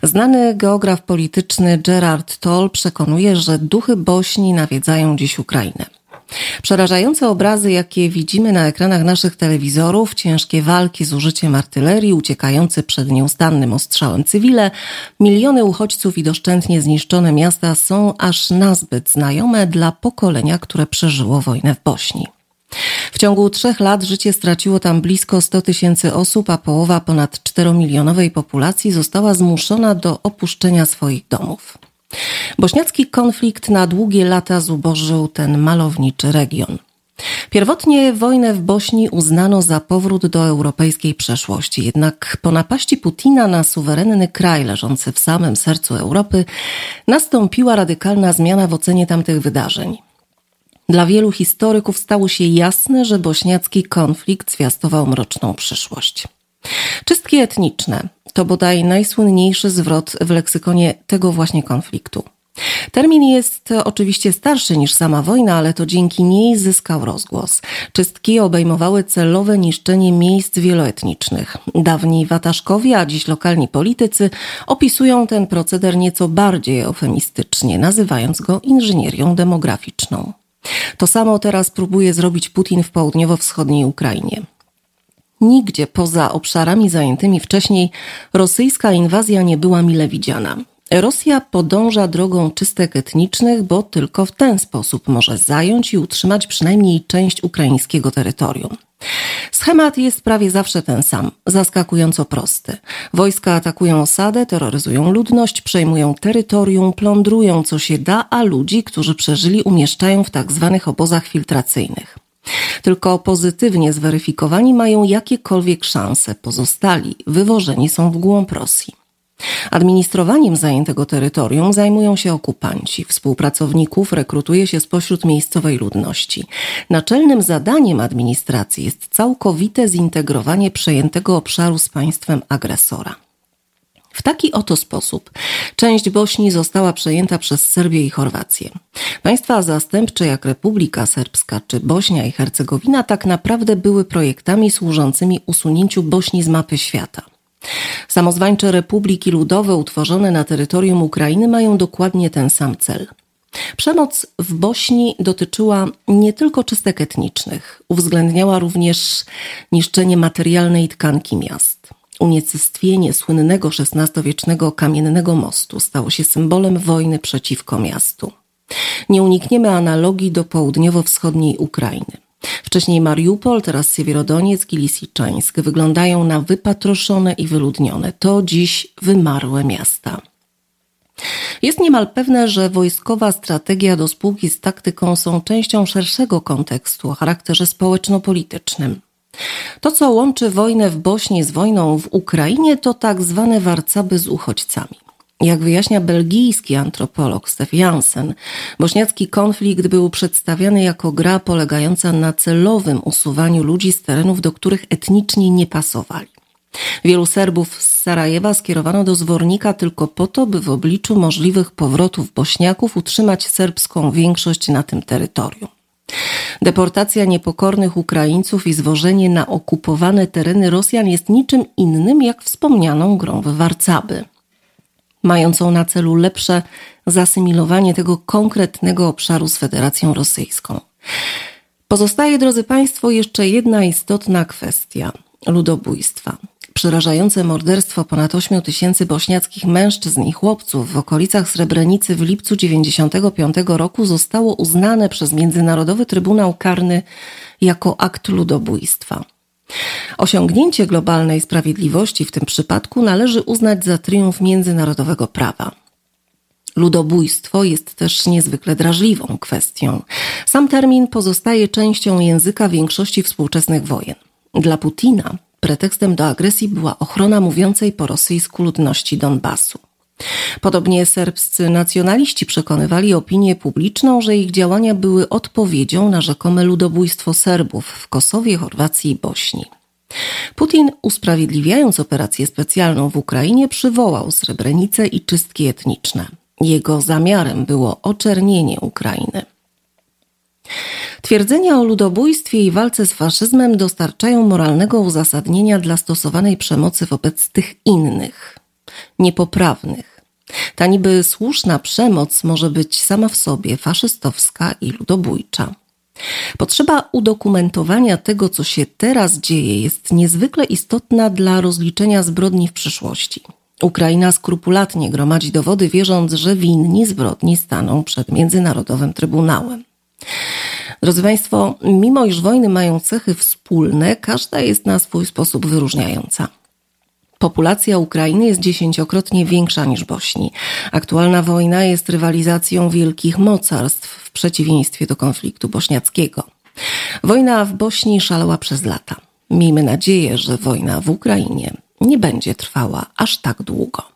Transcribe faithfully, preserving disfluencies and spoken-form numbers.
Znany geograf polityczny Gerard Toll przekonuje, że duchy Bośni nawiedzają dziś Ukrainę. Przerażające obrazy, jakie widzimy na ekranach naszych telewizorów, ciężkie walki z użyciem artylerii, uciekające przed nieustannym ostrzałem cywile, miliony uchodźców i doszczętnie zniszczone miasta są aż nazbyt znajome dla pokolenia, które przeżyło wojnę w Bośni. W ciągu trzech lat życie straciło tam blisko sto tysięcy osób, a połowa ponad czteromilionowej populacji została zmuszona do opuszczenia swoich domów. Bośniacki konflikt na długie lata zubożył ten malowniczy region. Pierwotnie wojnę w Bośni uznano za powrót do europejskiej przeszłości, jednak po napaści Putina na suwerenny kraj leżący w samym sercu Europy nastąpiła radykalna zmiana w ocenie tamtych wydarzeń. Dla wielu historyków stało się jasne, że bośniacki konflikt zwiastował mroczną przyszłość. Czystki etniczne to bodaj najsłynniejszy zwrot w leksykonie tego właśnie konfliktu. Termin jest oczywiście starszy niż sama wojna, ale to dzięki niej zyskał rozgłos. Czystki obejmowały celowe niszczenie miejsc wieloetnicznych. Dawni wataszkowie, a dziś lokalni politycy opisują ten proceder nieco bardziej eufemistycznie, nazywając go inżynierią demograficzną. To samo teraz próbuje zrobić Putin w południowo-wschodniej Ukrainie. Nigdzie poza obszarami zajętymi wcześniej rosyjska inwazja nie była mile widziana. Rosja podąża drogą czystek etnicznych, bo tylko w ten sposób może zająć i utrzymać przynajmniej część ukraińskiego terytorium. Schemat jest prawie zawsze ten sam, zaskakująco prosty. Wojska atakują osadę, terroryzują ludność, przejmują terytorium, plądrują co się da, a ludzi, którzy przeżyli, umieszczają w tak zwanych obozach filtracyjnych. Tylko pozytywnie zweryfikowani mają jakiekolwiek szanse, pozostali wywożeni są w głąb Rosji. Administrowaniem zajętego terytorium zajmują się okupanci. Współpracowników rekrutuje się spośród miejscowej ludności. Naczelnym zadaniem administracji jest całkowite zintegrowanie przejętego obszaru z państwem agresora. W taki oto sposób część Bośni została przejęta przez Serbię i Chorwację. Państwa zastępcze jak Republika Serbska czy Bośnia i Hercegowina tak naprawdę były projektami służącymi usunięciu Bośni z mapy świata. Samozwańcze republiki ludowe utworzone na terytorium Ukrainy mają dokładnie ten sam cel. Przemoc w Bośni dotyczyła nie tylko czystek etnicznych, uwzględniała również niszczenie materialnej tkanki miast. Unicestwienie słynnego szesnastowiecznego kamiennego mostu stało się symbolem wojny przeciwko miastu. Nie unikniemy analogii do południowo-wschodniej Ukrainy. Wcześniej Mariupol, teraz Siewierodoniec i Lisiczańsk wyglądają na wypatroszone i wyludnione. To dziś wymarłe miasta. Jest niemal pewne, że wojskowa strategia do spółki z taktyką są częścią szerszego kontekstu o charakterze społeczno-politycznym. To, co łączy wojnę w Bośni z wojną w Ukrainie, to tak zwane warcaby z uchodźcami. Jak wyjaśnia belgijski antropolog Stef Jansen, bośniacki konflikt był przedstawiany jako gra polegająca na celowym usuwaniu ludzi z terenów, do których etnicznie nie pasowali. Wielu Serbów z Sarajewa skierowano do Zwornika tylko po to, by w obliczu możliwych powrotów Bośniaków utrzymać serbską większość na tym terytorium. Deportacja niepokornych Ukraińców i zwożenie na okupowane tereny Rosjan jest niczym innym jak wspomnianą grą w warcaby, mającą na celu lepsze zasymilowanie tego konkretnego obszaru z Federacją Rosyjską. Pozostaje, drodzy Państwo, jeszcze jedna istotna kwestia – ludobójstwa. Przerażające morderstwo ponad ośmiu tysięcy bośniackich mężczyzn i chłopców w okolicach Srebrenicy w lipcu dziewięćdziesiątego piątego roku zostało uznane przez Międzynarodowy Trybunał Karny jako akt ludobójstwa. Osiągnięcie globalnej sprawiedliwości w tym przypadku należy uznać za triumf międzynarodowego prawa. Ludobójstwo jest też niezwykle drażliwą kwestią. Sam termin pozostaje częścią języka większości współczesnych wojen. Dla Putina pretekstem do agresji była ochrona mówiącej po rosyjsku ludności Donbasu. Podobnie serbscy nacjonaliści przekonywali opinię publiczną, że ich działania były odpowiedzią na rzekome ludobójstwo Serbów w Kosowie, Chorwacji i Bośni. Putin, usprawiedliwiając operację specjalną w Ukrainie, przywołał Srebrenicę i czystki etniczne. Jego zamiarem było oczernienie Ukrainy. Twierdzenia o ludobójstwie i walce z faszyzmem dostarczają moralnego uzasadnienia dla stosowanej przemocy wobec tych innych. niepoprawnych. Ta niby słuszna przemoc może być sama w sobie faszystowska i ludobójcza. Potrzeba udokumentowania tego, co się teraz dzieje, jest niezwykle istotna dla rozliczenia zbrodni w przyszłości. Ukraina skrupulatnie gromadzi dowody, wierząc, że winni zbrodni staną przed Międzynarodowym Trybunałem. Drodzy Państwo, mimo iż wojny mają cechy wspólne, każda jest na swój sposób wyróżniająca. Populacja Ukrainy jest dziesięciokrotnie większa niż Bośni. Aktualna wojna jest rywalizacją wielkich mocarstw w przeciwieństwie do konfliktu bośniackiego. Wojna w Bośni szalała przez lata. Miejmy nadzieję, że wojna w Ukrainie nie będzie trwała aż tak długo.